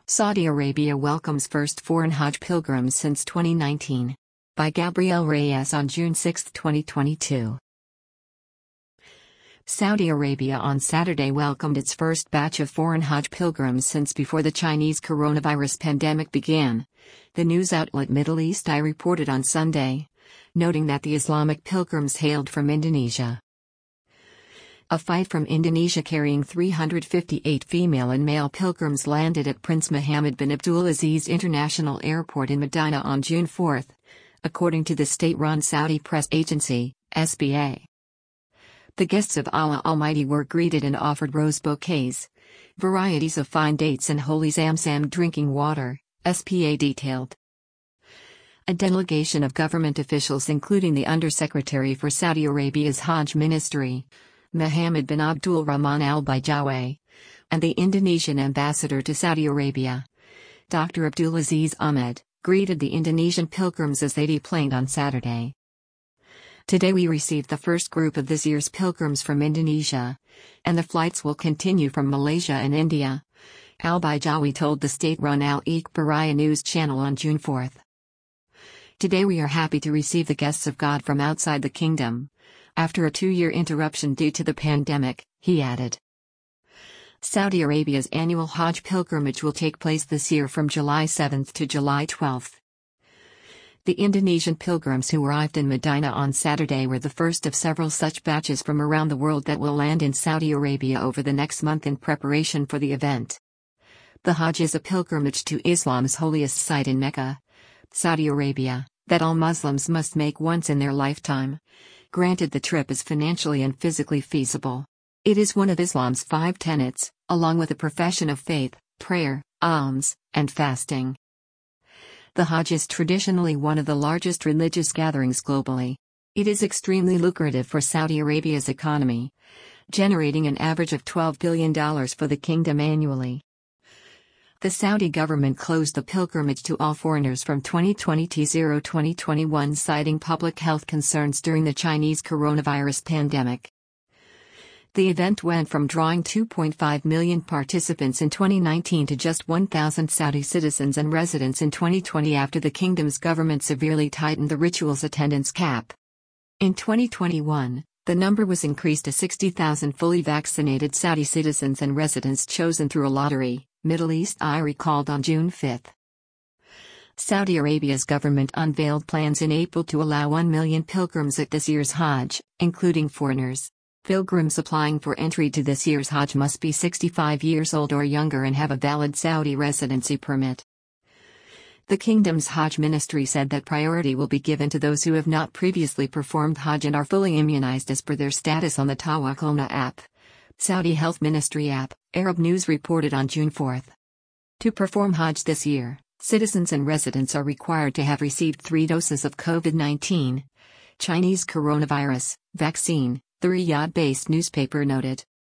Saudi Arabia welcomes first foreign Hajj pilgrims since 2019. By Gabriel Reyes on June 6, 2022. Saudi Arabia on Saturday welcomed its first batch of foreign Hajj pilgrims since before the Chinese coronavirus pandemic began, the news outlet Middle East Eye reported on Sunday, noting that the Islamic pilgrims hailed from Indonesia. A flight from Indonesia carrying 358 female and male pilgrims landed at Prince Mohammed bin Abdulaziz International Airport in Medina on June 4, according to the state-run Saudi press agency, SPA. The guests of Allah Almighty were greeted and offered rose bouquets, varieties of fine dates and holy Zamzam drinking water, SPA detailed. A delegation of government officials including the Undersecretary for Saudi Arabia's Hajj Ministry, Mohammed bin Abdul Rahman Al Bijawi, and the Indonesian ambassador to Saudi Arabia, Dr. Abdulaziz Ahmed, greeted the Indonesian pilgrims as they deplaned on Saturday. Today we received the first group of this year's pilgrims from Indonesia, and the flights will continue from Malaysia and India, Al Bijawi told the state-run Al Ikhbariyah news channel on June 4. Today we are happy to receive the guests of God from outside the kingdom, after a 2-year interruption due to the pandemic, he added. Saudi Arabia's annual Hajj pilgrimage will take place this year from July 7 to July 12. The Indonesian pilgrims who arrived in Medina on Saturday were the first of several such batches from around the world that will land in Saudi Arabia over the next month in preparation for the event. The Hajj is a pilgrimage to Islam's holiest site in Mecca, Saudi Arabia, that all Muslims must make once in their lifetime, granted the trip is financially and physically feasible. It is one of Islam's 5 tenets, along with a profession of faith, prayer, alms, and fasting. The Hajj is traditionally one of the largest religious gatherings globally. It is extremely lucrative for Saudi Arabia's economy, generating an average of $12 billion for the kingdom annually. The Saudi government closed the pilgrimage to all foreigners from 2020 to 2021, citing public health concerns during the Chinese coronavirus pandemic. The event went from drawing 2.5 million participants in 2019 to just 1,000 Saudi citizens and residents in 2020 after the kingdom's government severely tightened the ritual's attendance cap. In 2021, the number was increased to 60,000 fully vaccinated Saudi citizens and residents chosen through a lottery, Middle East Eye recalled on June 5. Saudi Arabia's government unveiled plans in April to allow 1 million pilgrims at this year's Hajj, including foreigners. Pilgrims applying for entry to this year's Hajj must be 65 years old or younger and have a valid Saudi residency permit. The kingdom's Hajj ministry said that priority will be given to those who have not previously performed Hajj and are fully immunized as per their status on the Tawakkalna app, Saudi Health Ministry app, Arab News reported on June 4. To perform Hajj this year, citizens and residents are required to have received 3 doses of COVID-19, Chinese coronavirus, vaccine, the Riyadh-based newspaper noted.